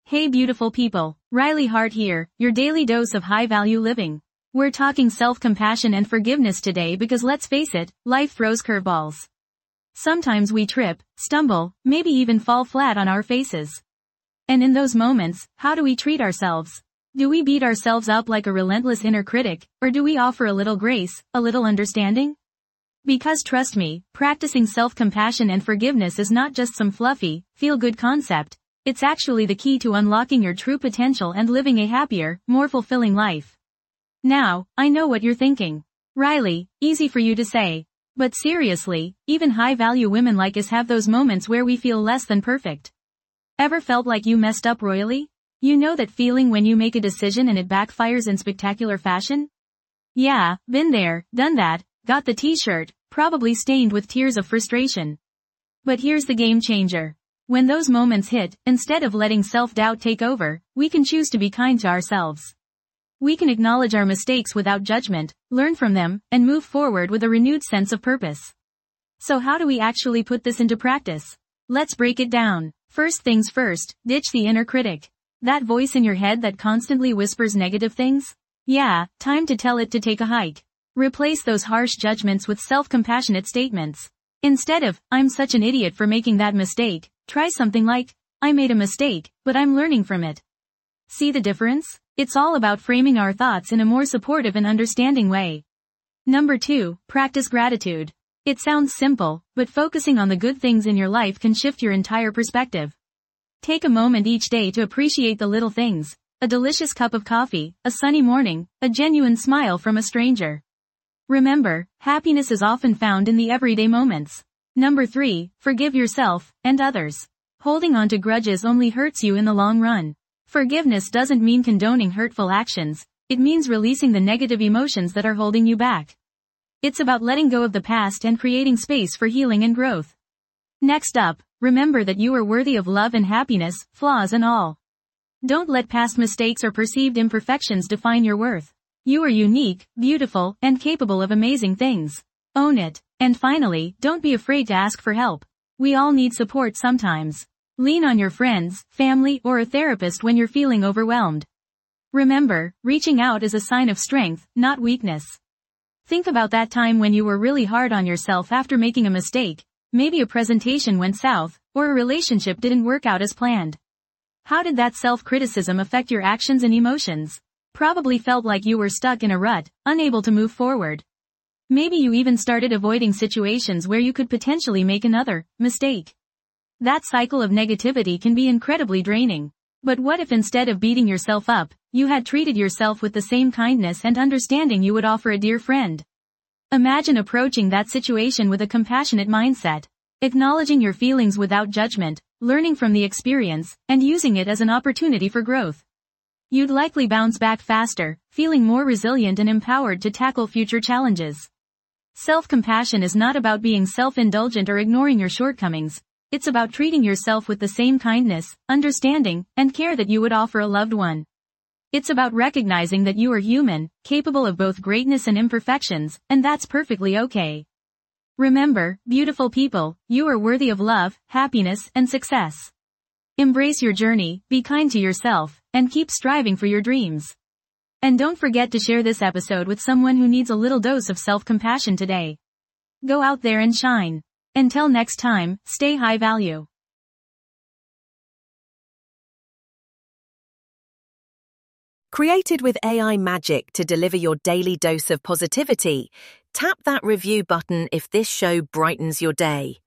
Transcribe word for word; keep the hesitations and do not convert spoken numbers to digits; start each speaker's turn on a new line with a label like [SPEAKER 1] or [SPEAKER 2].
[SPEAKER 1] Hey beautiful people, Riley Hart here, your daily dose of high-value living. We're talking self-compassion and forgiveness today because let's face it, life throws curveballs. Sometimes we trip, stumble, maybe even fall flat on our faces. And in those moments, how do we treat ourselves? Do we beat ourselves up like a relentless inner critic, or do we offer a little grace, a little understanding? Because trust me, practicing self-compassion and forgiveness is not just some fluffy, feel-good concept. It's actually the key to unlocking your true potential and living a happier, more fulfilling life. Now, I know what you're thinking. Riley, easy for you to say. But seriously, even high-value women like us have those moments where we feel less than perfect. Ever felt like you messed up royally? You know that feeling when you make a decision and it backfires in spectacular fashion? Yeah, been there, done that, got the t-shirt, probably stained with tears of frustration. But here's the game changer. When those moments hit, instead of letting self-doubt take over, we can choose to be kind to ourselves. We can acknowledge our mistakes without judgment, learn from them, and move forward with a renewed sense of purpose. So how do we actually put this into practice? Let's break it down. First things first, ditch the inner critic. That voice in your head that constantly whispers negative things? Yeah, time to tell it to take a hike. Replace those harsh judgments with self-compassionate statements. Instead of, I'm such an idiot for making that mistake, try something like, I made a mistake, but I'm learning from it. See the difference? It's all about framing our thoughts in a more supportive and understanding way. Number two, practice gratitude. It sounds simple, but focusing on the good things in your life can shift your entire perspective. Take a moment each day to appreciate the little things. A delicious cup of coffee, a sunny morning, a genuine smile from a stranger. Remember, happiness is often found in the everyday moments. Number three, forgive yourself, and others. Holding on to grudges only hurts you in the long run. Forgiveness doesn't mean condoning hurtful actions, it means releasing the negative emotions that are holding you back. It's about letting go of the past and creating space for healing and growth. Next up, remember that you are worthy of love and happiness, flaws and all. Don't let past mistakes or perceived imperfections define your worth. You are unique, beautiful, and capable of amazing things. Own it. And finally, don't be afraid to ask for help. We all need support sometimes. Lean on your friends, family, or a therapist when you're feeling overwhelmed. Remember, reaching out is a sign of strength, not weakness. Think about that time when you were really hard on yourself after making a mistake. Maybe a presentation went south, or a relationship didn't work out as planned. How did that self-criticism affect your actions and emotions? Probably felt like you were stuck in a rut, unable to move forward. Maybe you even started avoiding situations where you could potentially make another mistake. That cycle of negativity can be incredibly draining. But what if instead of beating yourself up, you had treated yourself with the same kindness and understanding you would offer a dear friend? Imagine approaching that situation with a compassionate mindset, acknowledging your feelings without judgment, learning from the experience, and using it as an opportunity for growth. You'd likely bounce back faster, feeling more resilient and empowered to tackle future challenges. Self-compassion is not about being self-indulgent or ignoring your shortcomings. It's about treating yourself with the same kindness, understanding, and care that you would offer a loved one. It's about recognizing that you are human, capable of both greatness and imperfections, and that's perfectly okay. Remember, beautiful people, you are worthy of love, happiness, and success. Embrace your journey, be kind to yourself, and keep striving for your dreams. And don't forget to share this episode with someone who needs a little dose of self-compassion today. Go out there and shine. Until next time, stay high value.
[SPEAKER 2] Created with A I magic to deliver your daily dose of positivity, tap that review button if this show brightens your day.